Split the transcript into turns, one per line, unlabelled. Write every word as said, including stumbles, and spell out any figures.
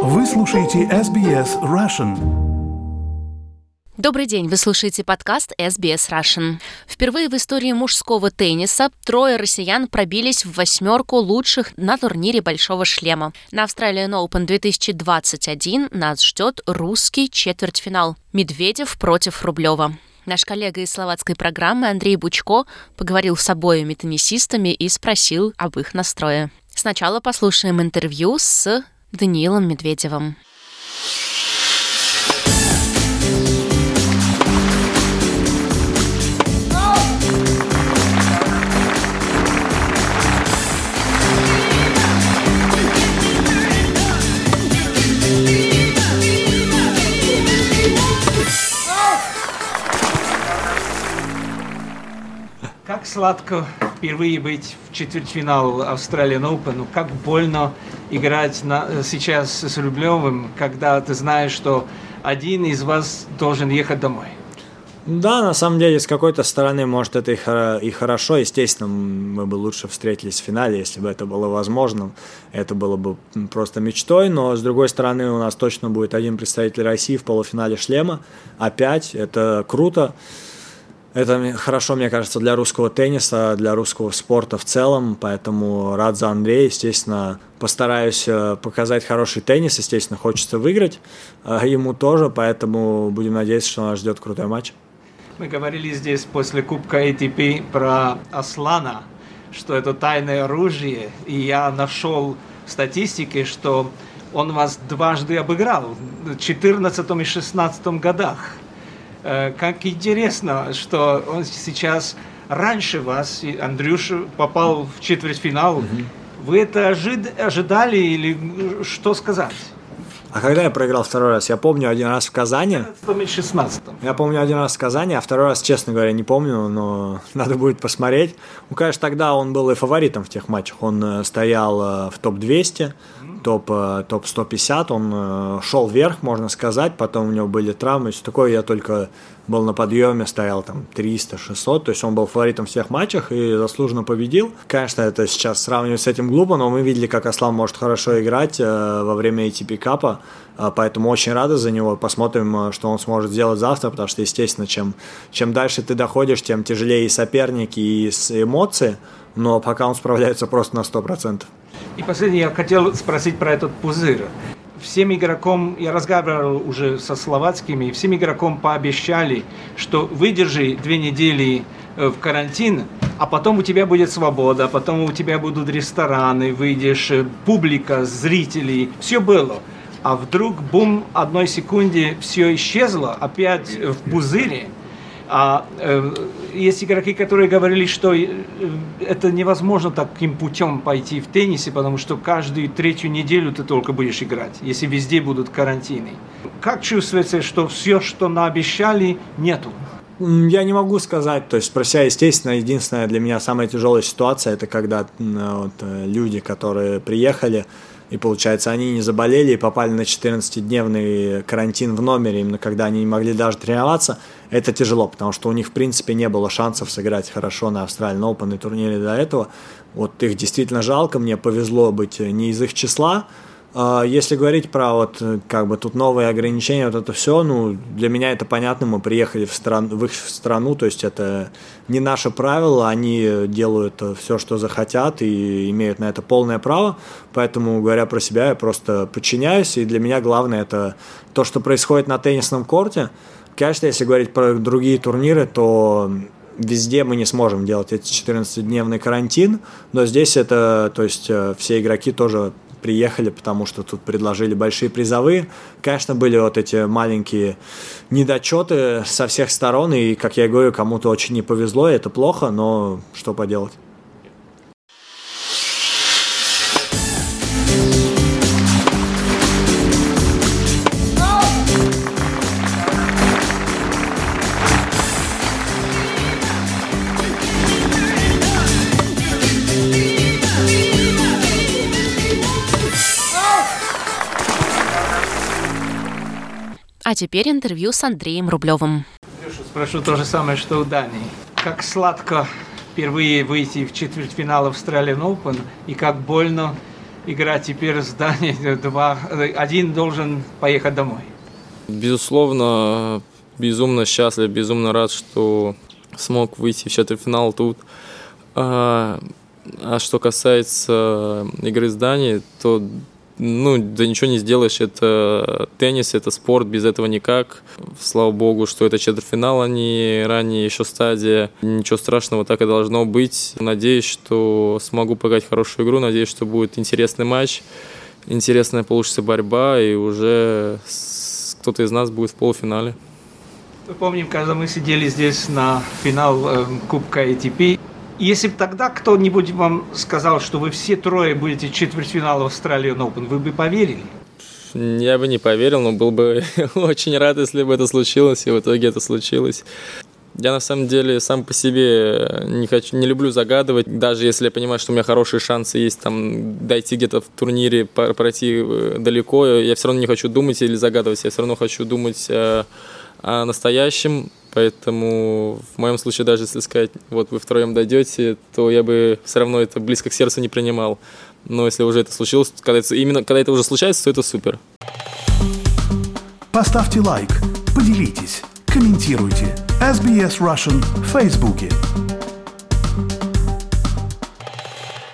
Вы слушаете эс би эс Russian.
Добрый день, вы слушаете подкаст эс би эс Russian. Впервые в истории мужского тенниса трое россиян пробились в восьмерку лучших на турнире «Большого шлема». На Australian Open две тысячи двадцать один нас ждет русский четвертьфинал. Медведев против Рублева. Наш коллега из словацкой программы Андрей Бучко поговорил с обоими теннисистами и спросил об их настрое. Сначала послушаем интервью с Даниилом Медведевым.
Как сладко впервые быть в четвертьфинал Australian Open, как больно играть на, сейчас с Рублевым, когда ты знаешь, что один из вас должен ехать домой.
Да, на самом деле, с какой-то стороны, может, это и, хоро- и хорошо. Естественно, мы бы лучше встретились в финале, если бы это было возможно. Это было бы просто мечтой. Но, с другой стороны, у нас точно будет один представитель России в полуфинале шлема. Опять, это круто. Это хорошо, мне кажется, для русского тенниса, для русского спорта в целом, поэтому рад за Андрея, естественно, постараюсь показать хороший теннис, естественно, хочется выиграть, ему тоже, поэтому будем надеяться, что нас ждет крутой матч.
Мы говорили здесь после Кубка эй ти пи про Аслана, что это тайное оружие, и я нашел в статистике, что он вас дважды обыграл в две тысячи четырнадцатом и две тысячи шестнадцатом годах. Как интересно, что он сейчас раньше вас, Андрюша, попал в четвертьфинал. Mm-hmm. Вы это ожид- ожидали или что сказать?
А когда я проиграл второй раз? Я помню один раз в Казани.
В шестнадцатом.
Я помню один раз в Казани, а второй раз, честно говоря, не помню, но надо будет посмотреть. Ну, конечно, тогда он был и фаворитом в тех матчах. Он стоял в топ двести, топ, топ сто пятьдесят, он шел вверх, можно сказать, потом у него были травмы, все такое, я только был на подъеме, стоял там триста шестьсот, то есть он был фаворитом в всех матчах и заслуженно победил. Конечно, это сейчас сравнивать с этим глупо, но мы видели, как Аслан может хорошо играть э, во время эй ти пи Капа, э, поэтому очень рады за него, посмотрим, что он сможет сделать завтра, потому что, естественно, чем, чем дальше ты доходишь, тем тяжелее и соперники, и эмоции, но пока он справляется просто на сто процентов.
И последнее, я хотел спросить про этот пузырь. Всем игрокам, я разговаривал уже со словацкими, всем игрокам пообещали, что выдержи две недели в карантин, а потом у тебя будет свобода, потом у тебя будут рестораны, выйдешь, публика, зрители, все было. А вдруг, бум, одной секунде все исчезло, опять в пузыре. А э, есть игроки, которые говорили, что э, это невозможно таким путем пойти в теннисе, потому что каждую третью неделю ты только будешь играть, если везде будут карантины. Как чувствуется, что все, что наобещали, нету?
Я не могу сказать, то есть про себя, естественно, единственная для меня самая тяжелая ситуация, это когда вот, люди, которые приехали, и, получается, они не заболели и попали на четырнадцатидневный карантин в номере, именно когда они не могли даже тренироваться. Это тяжело, потому что у них, в принципе, не было шансов сыграть хорошо на Australian Open и турнире до этого. Вот их действительно жалко, мне повезло быть не из их числа. Если говорить про вот как бы тут новые ограничения, вот это все, ну, для меня это понятно, мы приехали в, стран, в их страну, то есть это не наше правило, они делают все, что захотят и имеют на это полное право, поэтому, говоря про себя, я просто подчиняюсь, и для меня главное это то, что происходит на теннисном корте. Конечно, если говорить про другие турниры, то везде мы не сможем делать эти четырнадцатидневный карантин, но здесь это, то есть все игроки тоже приехали, потому что тут предложили большие призовые. Конечно, были вот эти маленькие недочеты со всех сторон, и, как я говорю, кому-то очень не повезло, и это плохо, но что поделать.
А теперь интервью с Андреем Рублевым.
Спрошу то же самое, что у Дани. Как сладко впервые выйти в четвертьфинал Australian Open и как больно играть теперь с Данией два. Один должен поехать домой.
Безусловно, безумно счастлив, безумно рад, что смог выйти в четвертьфинал тут. А, а что касается игры с Данией, то ну, да ничего не сделаешь, это теннис, это спорт, без этого никак. Слава богу, что это четвертьфинал, а не ранняя еще стадия. Ничего страшного, так и должно быть. Надеюсь, что смогу поиграть хорошую игру, надеюсь, что будет интересный матч, интересная получится борьба, и уже кто-то из нас будет в полуфинале.
Помним, когда мы сидели здесь на финал э, Кубка эй ти пи, если бы тогда кто-нибудь вам сказал, что вы все трое будете в четвертьфинале Australian Open, вы бы поверили?
Я бы не поверил, но был бы очень рад, если бы это случилось, и в итоге это случилось. Я на самом деле сам по себе не хочу, не люблю загадывать, даже если я понимаю, что у меня хорошие шансы есть там дойти где-то в турнире, пройти далеко, я все равно не хочу думать или загадывать, я все равно хочу думать о, о настоящем. Поэтому в моем случае, даже если сказать, вот вы втроем дойдете, то я бы все равно это близко к сердцу не принимал. Но если уже это случилось, когда это, именно когда это уже случается, то это супер.
Поставьте лайк, поделитесь, комментируйте. эс би эс Russian в Фейсбуке.